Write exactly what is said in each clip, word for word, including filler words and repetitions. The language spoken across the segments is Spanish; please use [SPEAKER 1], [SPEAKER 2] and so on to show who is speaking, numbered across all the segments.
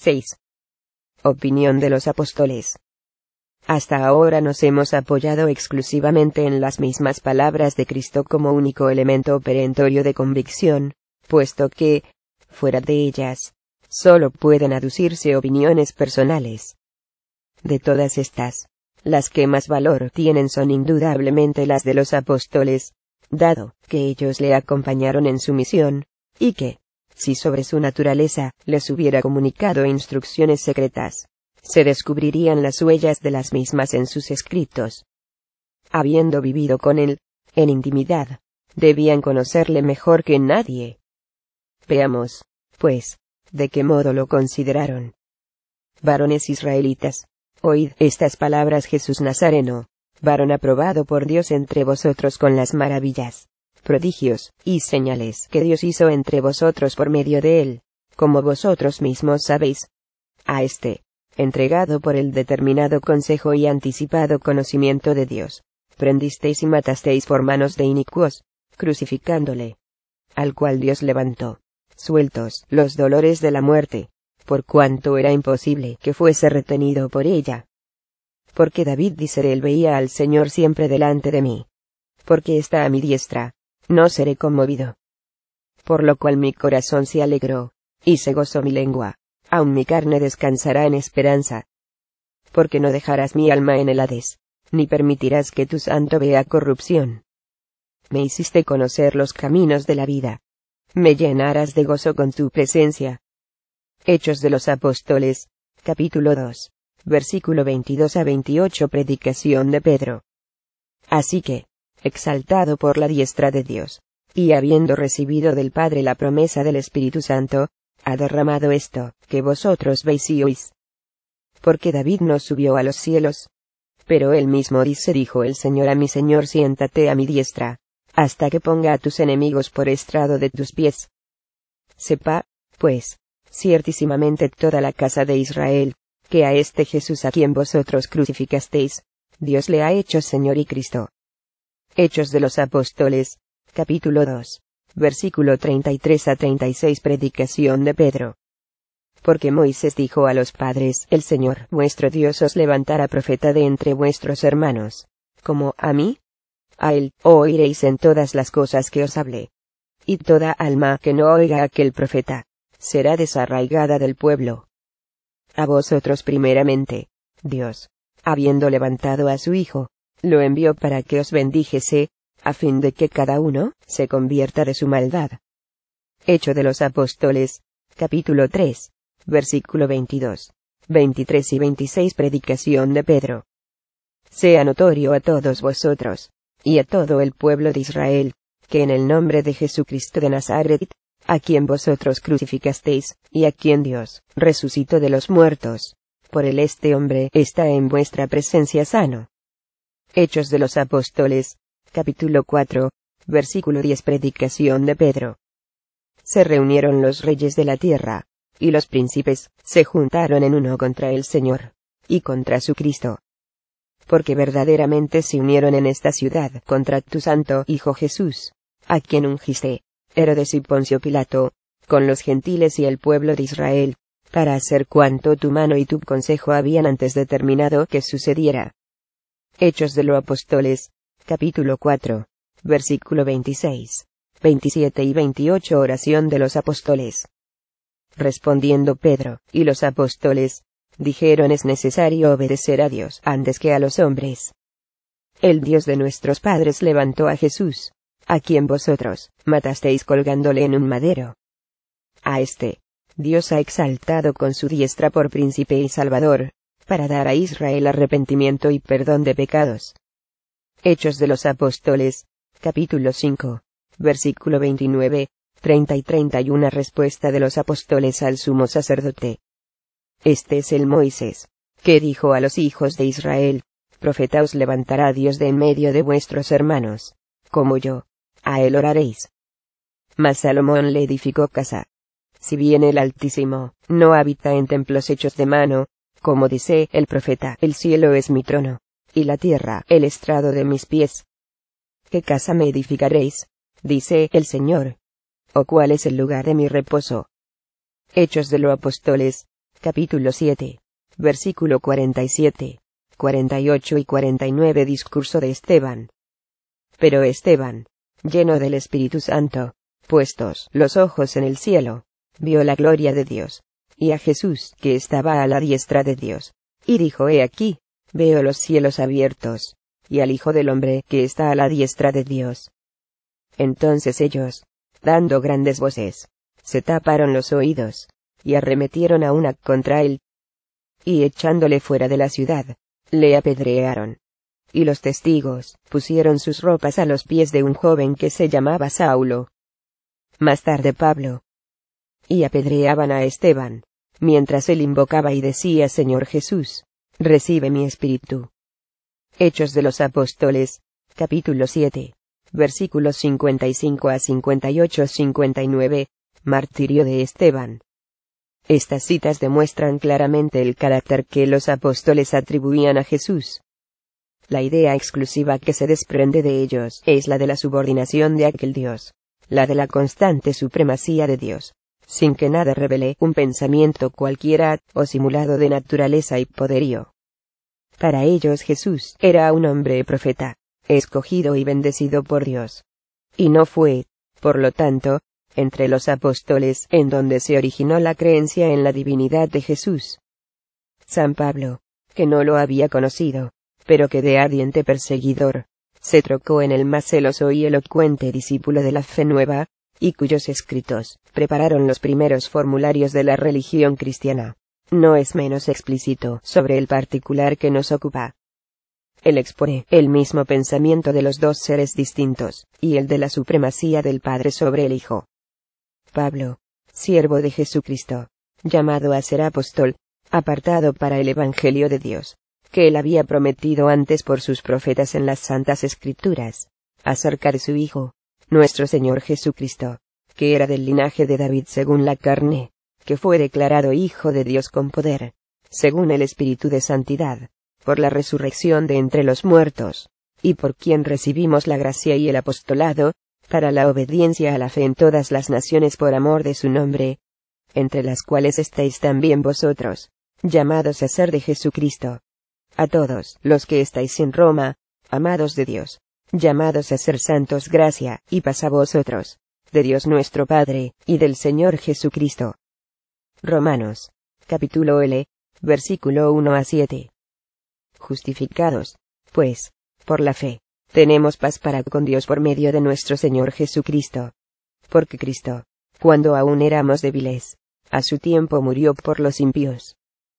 [SPEAKER 1] seis. Opinión de los apóstoles. Hasta ahora nos hemos apoyado exclusivamente en las mismas palabras de Cristo como único elemento perentorio de convicción, puesto que, fuera de ellas, solo pueden aducirse opiniones personales. De todas estas, las que más valor tienen son indudablemente las de los apóstoles, dado que ellos le acompañaron en su misión, y que, si sobre su naturaleza les hubiera comunicado instrucciones secretas, se descubrirían las huellas de las mismas en sus escritos. Habiendo vivido con él, en intimidad, debían conocerle mejor que nadie. Veamos, pues, de qué modo lo consideraron. Varones israelitas, oíd estas palabras: Jesús Nazareno, varón aprobado por Dios entre vosotros con las maravillas, prodigios, y señales que Dios hizo entre vosotros por medio de él, como vosotros mismos sabéis. A este, entregado por el determinado consejo y anticipado conocimiento de Dios, prendisteis y matasteis por manos de inicuos, crucificándole, al cual Dios levantó, sueltos los dolores de la muerte, por cuanto era imposible que fuese retenido por ella. Porque David dice: él veía al Señor siempre delante de mí. Porque está a mi diestra, no seré conmovido. Por lo cual mi corazón se alegró, y se gozó mi lengua. Aun mi carne descansará en esperanza. Porque no dejarás mi alma en el Hades, ni permitirás que tu santo vea corrupción. Me hiciste conocer los caminos de la vida. Me llenarás de gozo con tu presencia. Hechos de los Apóstoles, capítulo dos, versículo veintidós a veintiocho. Predicación de Pedro. Así que, exaltado por la diestra de Dios, y habiendo recibido del Padre la promesa del Espíritu Santo, ha derramado esto, que vosotros veis y oís. Porque David no subió a los cielos, pero él mismo dice: dijo el Señor a mi Señor: siéntate a mi diestra, hasta que ponga a tus enemigos por estrado de tus pies. Sepa, pues, ciertísimamente toda la casa de Israel, que a este Jesús a quien vosotros crucificasteis, Dios le ha hecho Señor y Cristo. Hechos de los Apóstoles, capítulo dos. Versículo treinta y tres a treinta y seis. Predicación de Pedro. Porque Moisés dijo a los padres: el Señor vuestro Dios os levantará profeta de entre vuestros hermanos, como a mí. A él oiréis en todas las cosas que os hablé. Y toda alma que no oiga a aquel profeta, será desarraigada del pueblo. A vosotros primeramente, Dios, habiendo levantado a su Hijo, lo envió para que os bendijese, a fin de que cada uno se convierta de su maldad. Hecho de los Apóstoles, capítulo tres, versículo veintidós, veintitrés y veintiséis. Predicación de Pedro. Sea notorio a todos vosotros, y a todo el pueblo de Israel, que en el nombre de Jesucristo de Nazaret, a quien vosotros crucificasteis, y a quien Dios resucitó de los muertos, por él este hombre está en vuestra presencia sano. Hechos de los Apóstoles, capítulo cuatro, versículo diez. Predicación de Pedro. Se reunieron los reyes de la tierra, y los príncipes se juntaron en uno contra el Señor, y contra su Cristo. Porque verdaderamente se unieron en esta ciudad contra tu santo Hijo Jesús, a quien ungiste, Herodes y Poncio Pilato, con los gentiles y el pueblo de Israel, para hacer cuanto tu mano y tu consejo habían antes determinado que sucediera. Hechos de los Apóstoles, capítulo cuatro, versículo veintiséis, veintisiete y veintiocho. Oración de los apóstoles. Respondiendo Pedro y los apóstoles, dijeron: es necesario obedecer a Dios antes que a los hombres. El Dios de nuestros padres levantó a Jesús, a quien vosotros matasteis colgándole en un madero. A este, Dios ha exaltado con su diestra por príncipe y salvador, para dar a Israel arrepentimiento y perdón de pecados. Hechos de los Apóstoles, capítulo cinco, versículo veintinueve, treinta y treinta y una. Respuesta de los apóstoles al sumo sacerdote. Este es el Moisés, que dijo a los hijos de Israel: profeta os levantará Dios de en medio de vuestros hermanos, como yo, a él oraréis. Mas Salomón le edificó casa. Si bien el Altísimo no habita en templos hechos de mano, como dice el profeta: el cielo es mi trono, y la tierra el estrado de mis pies. ¿Qué casa me edificaréis?, dice el Señor. ¿O cuál es el lugar de mi reposo? Hechos de los Apóstoles, capítulo siete, versículo cuarenta y siete, cuarenta y ocho y cuarenta y nueve. Discurso de Esteban. Pero Esteban, lleno del Espíritu Santo, puestos los ojos en el cielo, vio la gloria de Dios, y a Jesús que estaba a la diestra de Dios, y dijo: He aquí, veo los cielos abiertos, y al Hijo del Hombre que está a la diestra de Dios. Entonces ellos, dando grandes voces, se taparon los oídos, y arremetieron a una contra él, y echándole fuera de la ciudad, le apedrearon. Y los testigos pusieron sus ropas a los pies de un joven que se llamaba Saulo. Más tarde Pablo. Y apedreaban a Esteban, mientras él invocaba y decía: Señor Jesús, recibe mi espíritu. Hechos de los Apóstoles, capítulo siete, versículos cincuenta y cinco a cincuenta y ocho a cincuenta y nueve, martirio de Esteban. Estas citas demuestran claramente el carácter que los apóstoles atribuían a Jesús. La idea exclusiva que se desprende de ellos es la de la subordinación de aquel Dios, la de la constante supremacía de Dios, sin que nada revele un pensamiento cualquiera o simulado de naturaleza y poderío. Para ellos Jesús era un hombre profeta, escogido y bendecido por Dios. Y no fue, por lo tanto, entre los apóstoles en donde se originó la creencia en la divinidad de Jesús. San Pablo, que no lo había conocido, pero que de ardiente perseguidor, se trocó en el más celoso y elocuente discípulo de la fe nueva, y cuyos escritos prepararon los primeros formularios de la religión cristiana, no es menos explícito sobre el particular que nos ocupa. Él expone el mismo pensamiento de los dos seres distintos, y el de la supremacía del Padre sobre el Hijo. Pablo, siervo de Jesucristo, llamado a ser apóstol, apartado para el Evangelio de Dios, que él había prometido antes por sus profetas en las Santas Escrituras, acerca de su Hijo, nuestro Señor Jesucristo, que era del linaje de David según la carne, que fue declarado Hijo de Dios con poder, según el Espíritu de Santidad, por la resurrección de entre los muertos, y por quien recibimos la gracia y el apostolado, para la obediencia a la fe en todas las naciones por amor de su nombre, entre las cuales estáis también vosotros, llamados a ser de Jesucristo. A todos los que estáis en Roma, amados de Dios, llamados a ser santos, gracia y paz a vosotros, de Dios nuestro Padre, y del Señor Jesucristo. Romanos, capítulo L, versículo uno a siete. Justificados, pues, por la fe, tenemos paz para con Dios por medio de nuestro Señor Jesucristo. Porque Cristo, cuando aún éramos débiles, a su tiempo murió por los impíos.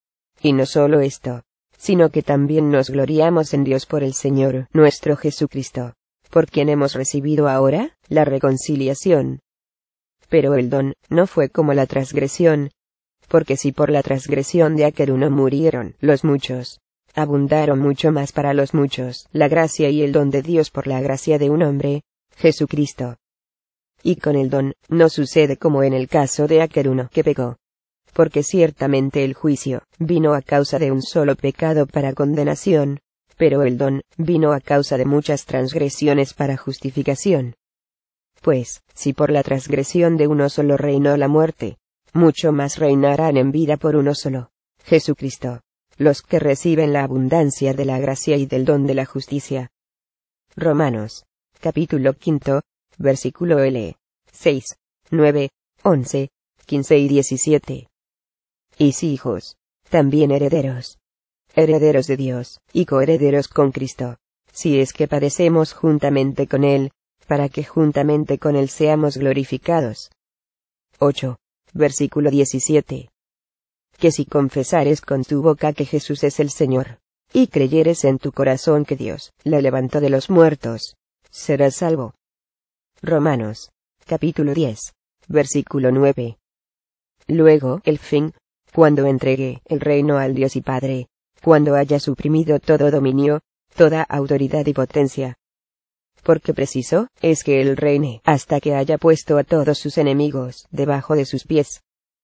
[SPEAKER 1] Y no solo esto, sino que también nos gloriamos en Dios por el Señor nuestro Jesucristo, por quien hemos recibido ahora la reconciliación. Pero el don no fue como la transgresión, porque si por la transgresión de aquel uno murieron los muchos, abundaron mucho más para los muchos la gracia y el don de Dios por la gracia de un hombre, Jesucristo. Y con el don no sucede como en el caso de aquel uno que pecó. Porque ciertamente el juicio vino a causa de un solo pecado para condenación, pero el don vino a causa de muchas transgresiones para justificación. Pues, si por la transgresión de uno solo reinó la muerte, mucho más reinarán en vida por uno solo, Jesucristo, los que reciben la abundancia de la gracia y del don de la justicia. Romanos, capítulo quinto, versículo L, seis, nueve, once, quince y diecisiete. Y si hijos, también herederos. Herederos de Dios, y coherederos con Cristo, si es que padecemos juntamente con Él, para que juntamente con Él seamos glorificados. ocho. Versículo diecisiete. Que si confesares con tu boca que Jesús es el Señor, y creyeres en tu corazón que Dios le levantó de los muertos, serás salvo. Romanos, capítulo diez, versículo nueve. Luego, el fin, cuando entregue el reino al Dios y Padre, cuando haya suprimido todo dominio, toda autoridad y potencia. Porque preciso es que Él reine hasta que haya puesto a todos sus enemigos debajo de sus pies.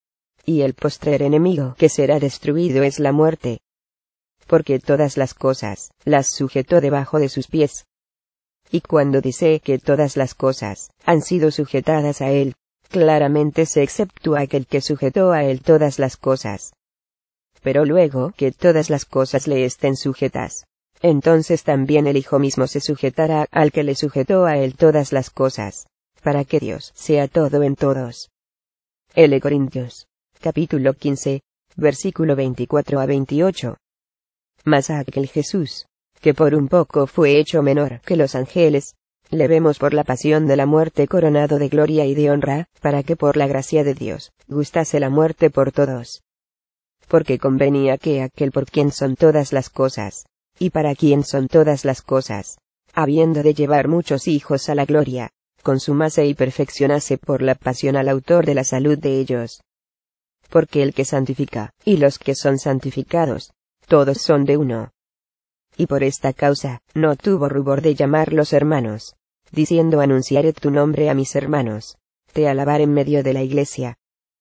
[SPEAKER 1] Y el postrer enemigo que será destruido es la muerte. Porque todas las cosas las sujetó debajo de sus pies. Y cuando dice que todas las cosas han sido sujetadas a Él, claramente se exceptúa aquel que sujetó a Él todas las cosas. pero luego que todas las cosas le estén sujetas, entonces también el Hijo mismo se sujetará al que le sujetó a él todas las cosas, para que Dios sea todo en todos. L. Corintios, capítulo quince, versículo veinticuatro a veintiocho. Mas a aquel Jesús, que por un poco fue hecho menor que los ángeles, le vemos por la pasión de la muerte coronado de gloria y de honra, para que por la gracia de Dios, gustase la muerte por todos. Porque convenía que aquel por quien son todas las cosas, y para quien son todas las cosas, habiendo de llevar muchos hijos a la gloria, consumase y perfeccionase por la pasión al autor de la salud de ellos. Porque el que santifica, y los que son santificados, todos son de uno. Y por esta causa, no tuvo rubor de llamarlos hermanos, diciendo anunciaré tu nombre a mis hermanos, te alabaré en medio de la iglesia.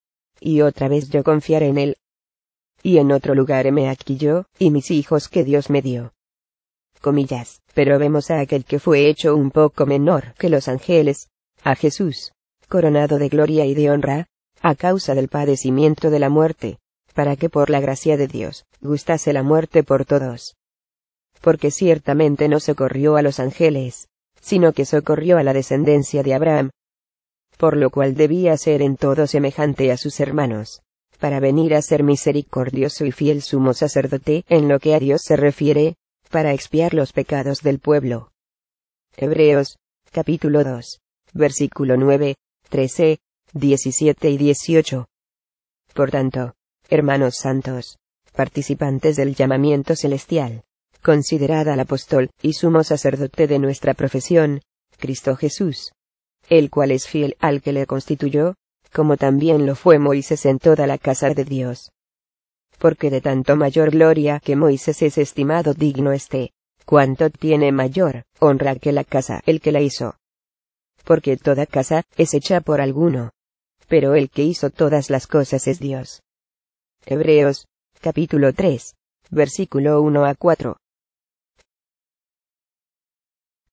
[SPEAKER 1] Y otra vez yo confiaré en él. Y en otro lugar heme aquí yo, y mis hijos que Dios me dio. Comillas, pero vemos a aquel que fue hecho un poco menor que los ángeles, a Jesús, coronado de gloria y de honra, a causa del padecimiento de la muerte, para que por la gracia de Dios, gustase la muerte por todos. Porque ciertamente no socorrió a los ángeles, sino que socorrió a la descendencia de Abraham. Por lo cual debía ser en todo semejante a sus hermanos, para venir a ser misericordioso y fiel sumo sacerdote en lo que a Dios se refiere, para expiar los pecados del pueblo. Hebreos, capítulo dos, versículo nueve, trece, diecisiete y dieciocho. Por tanto, hermanos santos, participantes del llamamiento celestial, considerad al apóstol y sumo sacerdote de nuestra profesión, Cristo Jesús, el cual es fiel al que le constituyó, como también lo fue Moisés en toda la casa de Dios. Porque de tanto mayor gloria que Moisés es estimado digno este, cuanto tiene mayor honra que la casa el que la hizo. Porque toda casa es hecha por alguno, pero el que hizo todas las cosas es Dios. Hebreos, capítulo tres, versículo uno a cuatro.